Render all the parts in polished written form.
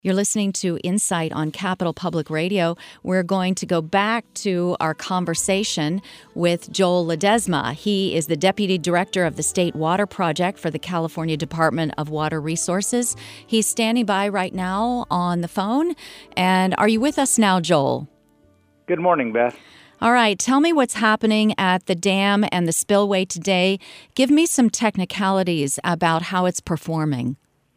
You're listening to Insight on Capital Public Radio. We're going to go back to our conversation with Joel Ledesma. He is the Deputy Director of the State Water Project for the California Department of Water Resources. He's standing by right now on the phone. And are you with us now, Joel? Good morning, Beth. All right, tell me what's happening at the dam and the spillway today. Give me some technicalities about how it's performing.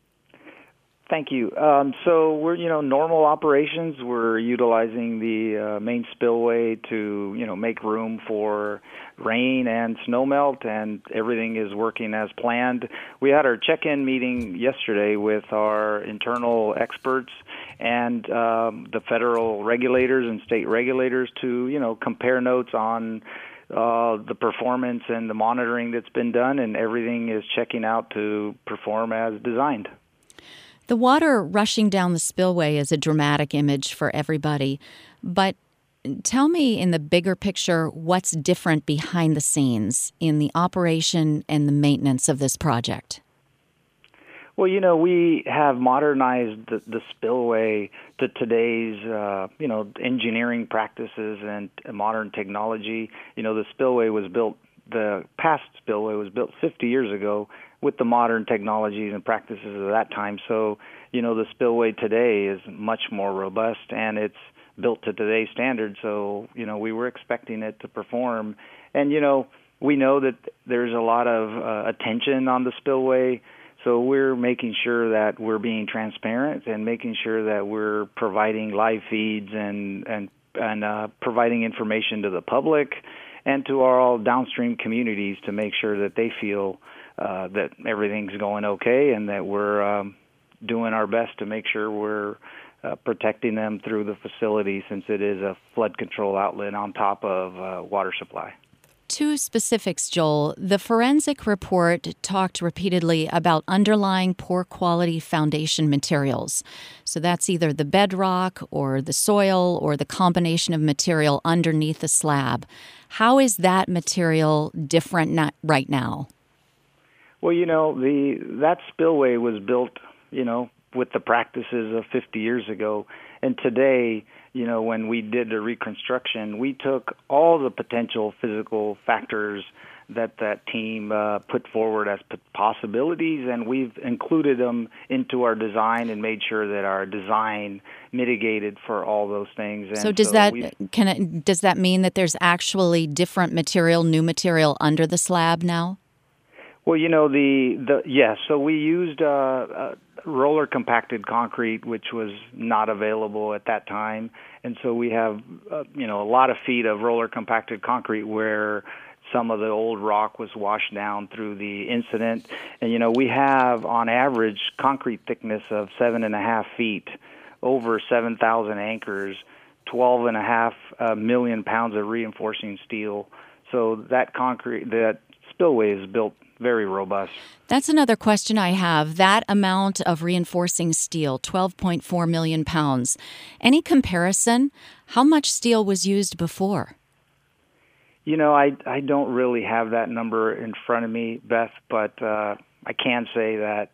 Thank you. So we're, normal operations. We're utilizing the main spillway to, make room for rain and snowmelt, and everything is working as planned. We had our check-in meeting yesterday with our internal experts and the federal regulators and state regulators to, compare notes on the performance and the monitoring that's been done, and everything is checking out to perform as designed. The water rushing down the spillway is a dramatic image for everybody, but tell me in the bigger picture what's different behind the scenes in the operation and the maintenance of this project. Well, we have modernized the spillway to today's, engineering practices and modern technology. The past spillway was built 50 years ago with the modern technologies and practices of that time. So, the spillway today is much more robust, and it's built to today's standards. So, we were expecting it to perform. And, we know that there's a lot of attention on the spillway. So we're making sure that we're being transparent and making sure that we're providing live feeds and providing information to the public and to our all downstream communities to make sure that they feel that everything's going okay and that we're doing our best to make sure we're protecting them through the facility, since it is a flood control outlet on top of water supply. Two specifics, Joel. The forensic report talked repeatedly about underlying poor quality foundation materials. So that's either the bedrock or the soil or the combination of material underneath the slab. How is that material different right now? Well, that spillway was built, with the practices of 50 years ago. And today, when we did the reconstruction, we took all the potential physical factors that team put forward as possibilities, and we've included them into our design and made sure that our design mitigated for all those things. And so does that mean that there's actually different material, new material under the slab now? Well, yes. So we used roller compacted concrete, which was not available at that time, and so we have a lot of feet of roller compacted concrete where some of the old rock was washed down through the incident. And we have on average concrete thickness of 7.5 feet, over 7,000 anchors, 12.5 million pounds of reinforcing steel. So that spillway is built very robust. That's another question I have. That amount of reinforcing steel, 12.4 million pounds. Any comparison? How much steel was used before? I don't really have that number in front of me, Beth, but I can say that,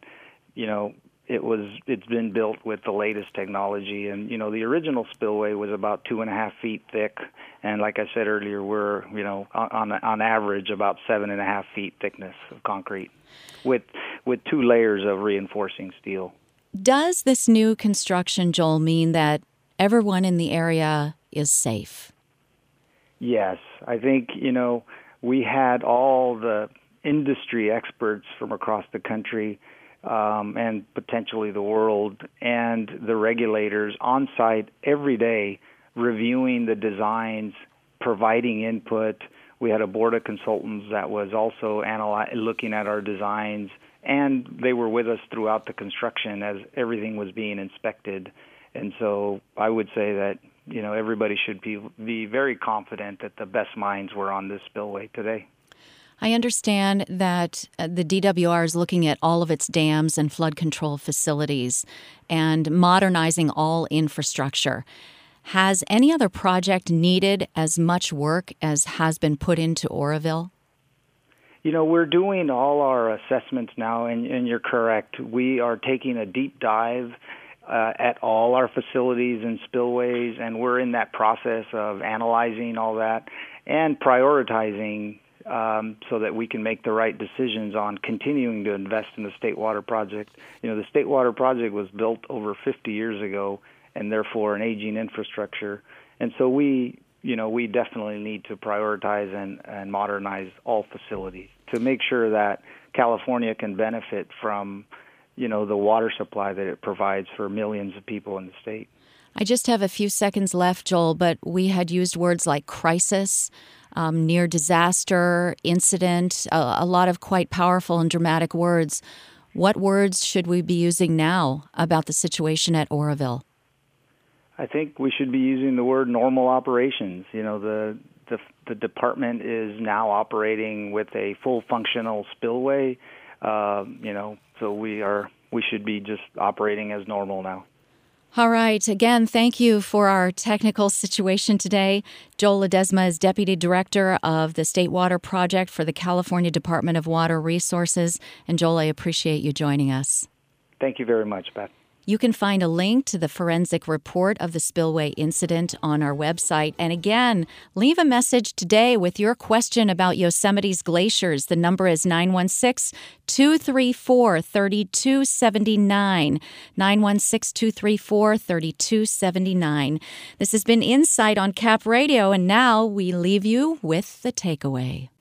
it's been built with the latest technology. And, the original spillway was about 2.5 feet thick. And like I said earlier, we're, on average about 7.5 feet thickness of concrete with 2 layers of reinforcing steel. Does this new construction, Joel, mean that everyone in the area is safe? Yes. I think, we had all the industry experts from across the country and potentially the world and the regulators on site every day reviewing the designs, providing input. We had a board of consultants that was also looking at our designs, and they were with us throughout the construction as everything was being inspected. And so I would say that, everybody should be very confident that the best minds were on this spillway today. I understand that the DWR is looking at all of its dams and flood control facilities and modernizing all infrastructure. Has any other project needed as much work as has been put into Oroville? We're doing all our assessments now, and you're correct. We are taking a deep dive at all our facilities and spillways, and we're in that process of analyzing all that and prioritizing so that we can make the right decisions on continuing to invest in the State Water Project. The State Water Project was built over 50 years ago, and therefore an aging infrastructure. And so we definitely need to prioritize and modernize all facilities to make sure that California can benefit from, the water supply that it provides for millions of people in the state. I just have a few seconds left, Joel, but we had used words like crisis, near disaster, incident, a lot of quite powerful and dramatic words. What words should we be using now about the situation at Oroville? I think we should be using the word normal operations. The department is now operating with a full functional spillway. So we should be just operating as normal now. All right. Again, thank you for our technical situation today. Joel Ledesma is Deputy Director of the State Water Project for the California Department of Water Resources. And Joel, I appreciate you joining us. Thank you very much, Beth. You can find a link to the forensic report of the spillway incident on our website. And again, leave a message today with your question about Yosemite's glaciers. The number is 916-234-3279. 916-234-3279. This has been Insight on Cap Radio, and now we leave you with the takeaway.